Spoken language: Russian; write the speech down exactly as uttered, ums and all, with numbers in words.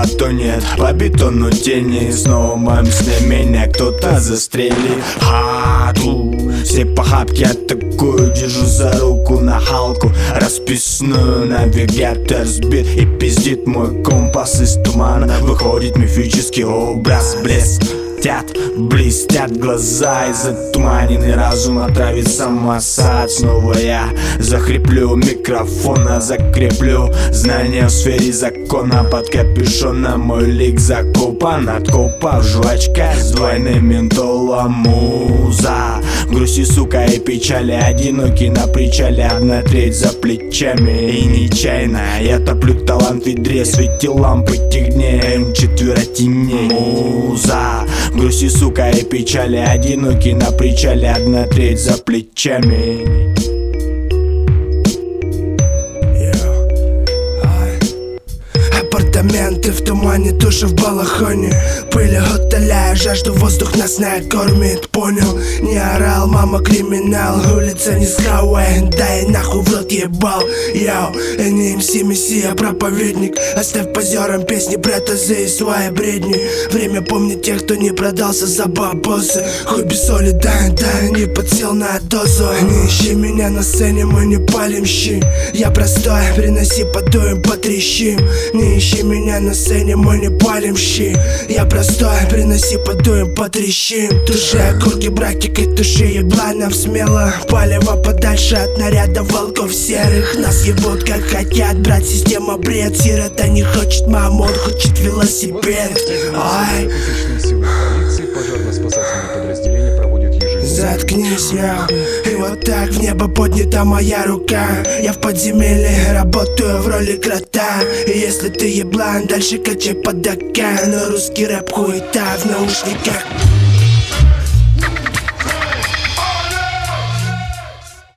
а то нет. По бетону тени, снова моим сне меня кто-то застрелит. Хату, все похабки атакую, держу за руку на халку расписную, навигатор сбит и пиздит мой компас из тумана. Выходит мифический образ, блеск. Блестят глаза, и затуманенный разум отравит самосад. Снова я захриплю микрофона, закреплю знания в сфере закона. Под капюшоном мой лик закопан, откопав жвачка с двойным ментолом. Муза, грусти, сука, и печали, одинокий на причале, одна треть за плечами. И нечаянно я топлю талант в ведре, свети лампы тех дней, М четыре теней. Муза, грусти, сука, и печали, одинокий на причале, одна треть за плечами. Апартаменты в тумане, душа в балахоне, пыли утоляя жажду, воздух нас накормит. Понял, не орал, мама криминал, улица не скауэ, дай нахуй в рот ебал. Йоу, не МС, мессия, проповедник, оставь позерам песни, братазы и свои бредни. Время помнит тех, кто не продался за бабосы. Хуй без соли, да, да, не подсел на дозу. Не ищи меня на сцене, мы не палим щи. Я простой, приноси подуем, потрещим. Не ищи меня на сцене, мы не палим щи. Я простой, приноси подуем, потрещим. Туши окурки, братик, и туши ебланов смело. Палево подальше от наряда волков серых. Нас ебут как хотят, брат, система бред. Сирота не хочет маму, он хочет велосипед. Ой. Заткнись, я. И вот так в небо поднята моя рука. Я в подземелье работаю в роли крота. И если ты еблан, дальше качай под ока. Но русский рэп хуета в наушниках.